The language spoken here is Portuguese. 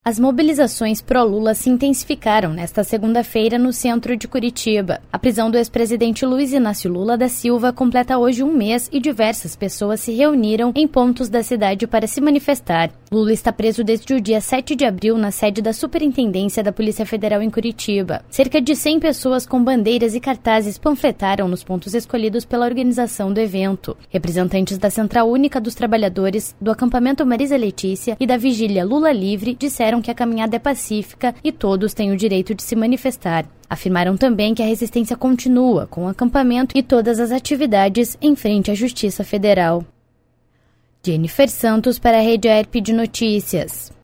As mobilizações pró-Lula se intensificaram nesta segunda-feira no centro de Curitiba. A prisão do ex-presidente Luiz Inácio Lula da Silva completa hoje um mês e diversas pessoas se reuniram em pontos da cidade para se manifestar. Lula está preso desde o dia 7 de abril na sede da Superintendência da Polícia Federal em Curitiba. Cerca de 100 pessoas com bandeiras e cartazes panfletaram nos pontos escolhidos pela organização do evento. Representantes da Central Única dos Trabalhadores, do acampamento Marisa Letícia e da Vigília Lula Livre disseram que a caminhada é pacífica e todos têm o direito de se manifestar. Afirmaram também que a resistência continua com o acampamento e todas as atividades em frente à Justiça Federal. Jennifer Santos para a Rede AERP de Notícias.